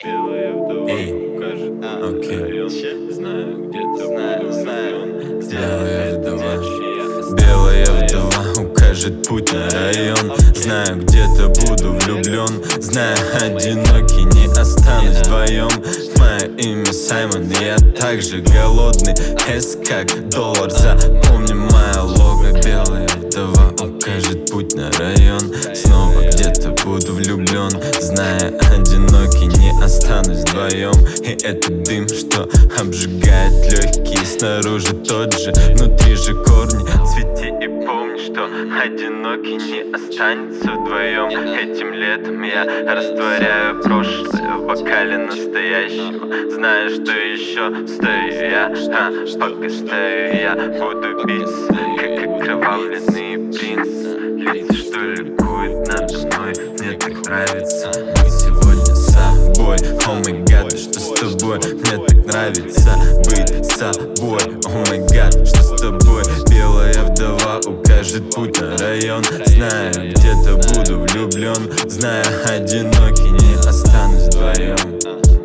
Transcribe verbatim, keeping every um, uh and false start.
Белая вдова Эй, укажет на окей. район. Знаю, где-то Знаю, буду знаю. влюблен. Белая Это вдова. ночь, я останусь Белая вдвоем. вдова укажет путь на район. Знаю, где-то буду влюблен. Знаю, одинокий не останусь вдвоем. Мое имя Саймон, и я также голодный. С как доллар, запомни мое лого. Белая вдова укажет путь на район. Снова где-то буду влюблен. Зная, одинокий не останусь вдвоем. И этот дым, что обжигает легкие. Снаружи тот же, внутри же корни. Цвети и помни, что одинокий не останется вдвоем. Этим летом я растворяю прошлое в бокале настоящего. Знаю, что еще стою я, а пока стою я буду биться, как окровавленный принц. Лица, что ликует надо мной, мне так нравится быть сегодня собой. О май гад, что с тобой? Мне так нравится быть собой. О май гад, что с тобой? Белая вдова укажет путь на район. Знаю, где-то буду влюблен. Знаю, одинокий не останусь вдвоем.